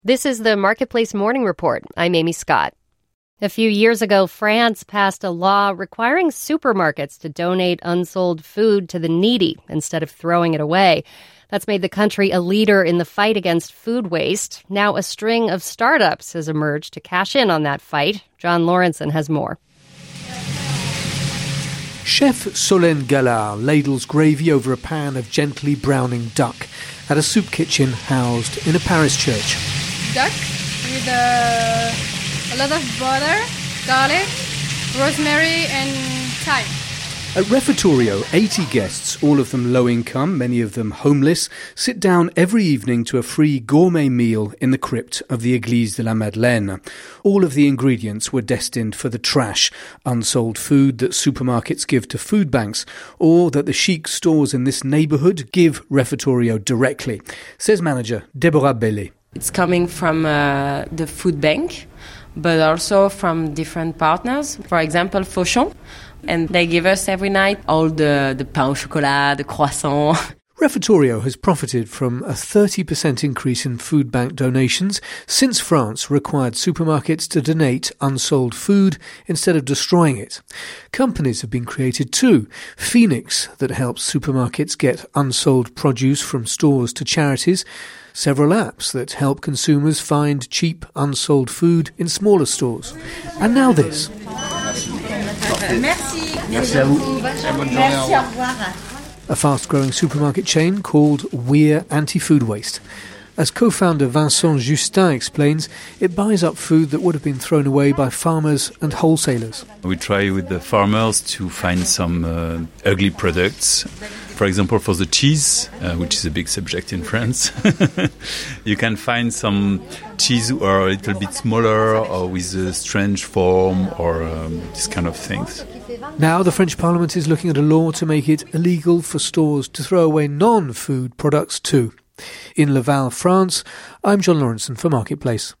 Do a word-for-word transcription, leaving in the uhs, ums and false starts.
This is the Marketplace Morning Report. I'm Amy Scott. A few years ago, France passed a law requiring supermarkets to donate unsold food to the needy instead of throwing it away. That's made the country a leader in the fight against food waste. Now a string of startups has emerged to cash in on that fight. John Lawrenson has more. Chef Solène Gallard ladles gravy over a pan of gently browning duck at a soup kitchen housed in a Paris church. Duck with a, a lot of butter, garlic, rosemary and thyme. At Refectorio, eighty guests, all of them low income, many of them homeless, sit down every evening to a free gourmet meal in the crypt of the Église de la Madeleine. All of the ingredients were destined for the trash, unsold food that supermarkets give to food banks, or that the chic stores in this neighbourhood give Refectorio directly, says manager Deborah Bellet. It's coming from uh, the food bank, but also from different partners. For example, Fauchon. And they give us every night all the, the pain au chocolat, the croissant. Refectorio has profited from a thirty percent increase in food bank donations since France required supermarkets to donate unsold food instead of destroying it. Companies have been created too. Phoenix, that helps supermarkets get unsold produce from stores to charities. Several apps that help consumers find cheap, unsold food in smaller stores. And now this. Merci. Merci à vous. Merci, au revoir. A fast-growing supermarket chain called We're Anti-Food Waste. As co-founder Vincent Justin explains, it buys up food that would have been thrown away by farmers and wholesalers. We try with the farmers to find some uh, ugly products. For example, for the cheese, uh, which is a big subject in France, you can find some cheese who are a little bit smaller or with a strange form or um, this kind of things. Now the French Parliament is looking at a law to make it illegal for stores to throw away non-food products too. In Laval, France, I'm John Lawrenson for Marketplace.